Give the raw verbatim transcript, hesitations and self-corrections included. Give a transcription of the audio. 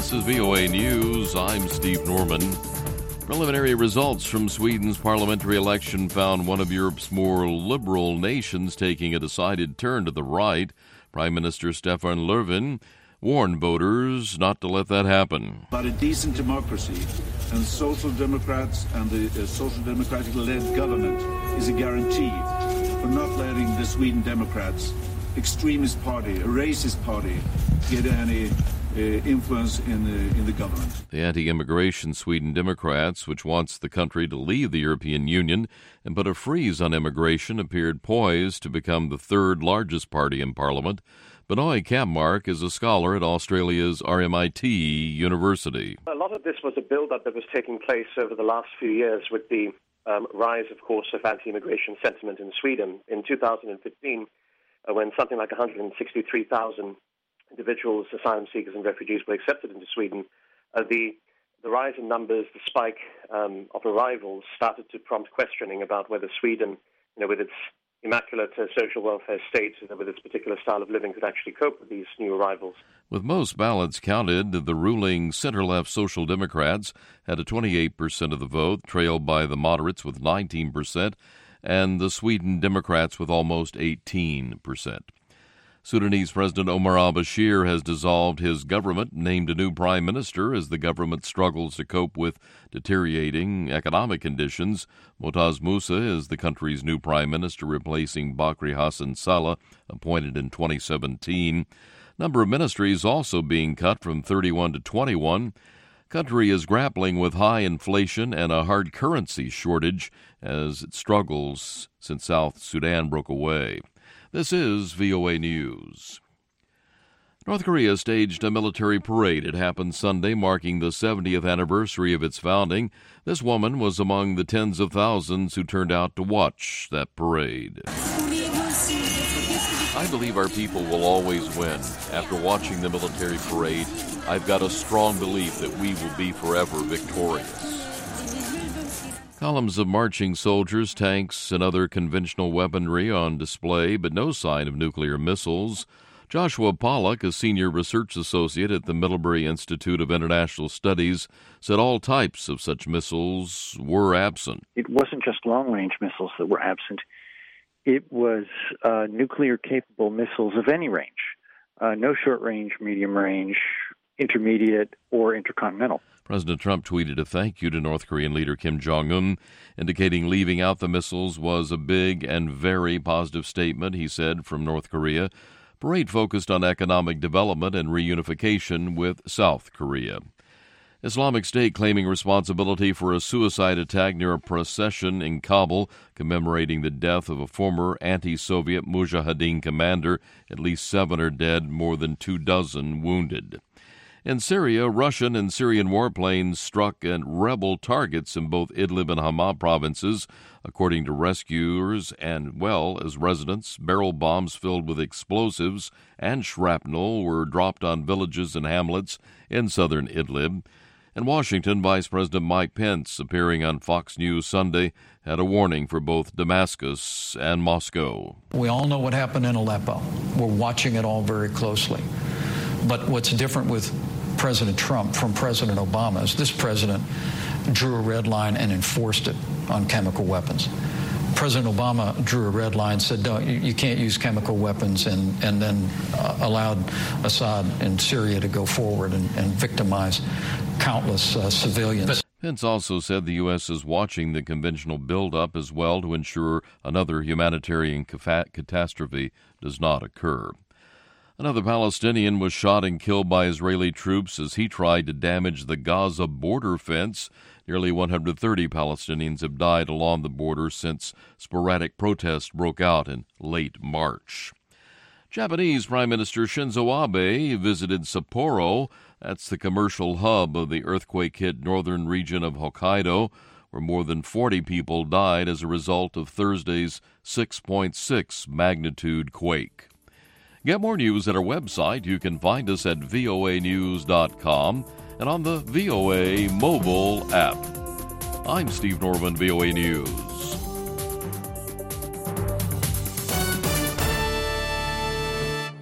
This is V O A News. I'm Steve Norman. Preliminary results from Sweden's parliamentary election found one of Europe's more liberal nations taking a decided turn to the right. Prime Minister Stefan Löfven warned voters not to let that happen. But a decent democracy and social democrats and the uh, social democratic-led government is a guarantee for not letting the Sweden Democrats, extremist party, a racist party, get any uh, influence in the, in the government. The anti-immigration Sweden Democrats, which wants the country to leave the European Union and put a freeze on immigration, appeared poised to become the third largest party in parliament. Benoit Kampmark is a scholar at Australia's R M I T University. A lot of this was a build-up that was taking place over the last few years with the um, rise, of course, of anti-immigration sentiment in Sweden. In two thousand fifteen, uh, when something like one hundred sixty-three thousand individuals, asylum seekers and refugees were accepted into Sweden, uh, the, the rise in numbers, the spike um, of arrivals started to prompt questioning about whether Sweden, you know, with its immaculate uh, social welfare state, with its particular style of living, could actually cope with these new arrivals. With most ballots counted, the ruling center-left Social Democrats had a twenty-eight percent of the vote, trailed by the moderates with nineteen percent, and the Sweden Democrats with almost eighteen percent. Sudanese President Omar al-Bashir has dissolved his government, named a new prime minister as the government struggles to cope with deteriorating economic conditions. Motaz Musa is the country's new prime minister, replacing Bakri Hassan Saleh, appointed in twenty seventeen. Number of ministries also being cut from thirty-one to twenty-one. Country is grappling with high inflation and a hard currency shortage as it struggles since South Sudan broke away. This is V O A News. North Korea staged a military parade. It happened Sunday, marking the seventieth anniversary of its founding. This woman was among the tens of thousands who turned out to watch that parade. I believe our people will always win. After watching the military parade, I've got a strong belief that we will be forever victorious. Columns of marching soldiers, tanks, and other conventional weaponry on display, but no sign of nuclear missiles. Joshua Pollack, a senior research associate at the Middlebury Institute of International Studies, said all types of such missiles were absent. It wasn't just long-range missiles that were absent. It was uh, nuclear-capable missiles of any range, uh, no short-range, medium-range, intermediate, or intercontinental. President Trump tweeted a thank you to North Korean leader Kim Jong-un, indicating leaving out the missiles was a big and very positive statement, he said, from North Korea. Parade focused on economic development and reunification with South Korea. Islamic State claiming responsibility for a suicide attack near a procession in Kabul commemorating the death of a former anti-Soviet Mujahideen commander. At least seven are dead, more than two dozen wounded. In Syria, Russian and Syrian warplanes struck at rebel targets in both Idlib and Hama provinces. According to rescuers and well as residents, barrel bombs filled with explosives and shrapnel were dropped on villages and hamlets in southern Idlib. In Washington, Vice President Mike Pence, appearing on Fox News Sunday, had a warning for both Damascus and Moscow. We all know what happened in Aleppo. We're watching it all very closely. But what's different with President Trump from President Obama is this president drew a red line and enforced it on chemical weapons. President Obama drew a red line, said no, you, you can't use chemical weapons, and, and then uh, allowed Assad in Syria to go forward and, and victimize countless uh, civilians. Pence also said the U S is watching the conventional buildup as well to ensure another humanitarian catastrophe does not occur. Another Palestinian was shot and killed by Israeli troops as he tried to damage the Gaza border fence. Nearly one hundred thirty Palestinians have died along the border since sporadic protests broke out in late March. Japanese Prime Minister Shinzo Abe visited Sapporo. That's the commercial hub of the earthquake-hit northern region of Hokkaido, where more than forty people died as a result of Thursday's six point six magnitude quake. Get more news at our website. You can find us at V O A news dot com and on the V O A mobile app. I'm Steve Norman, V O A News.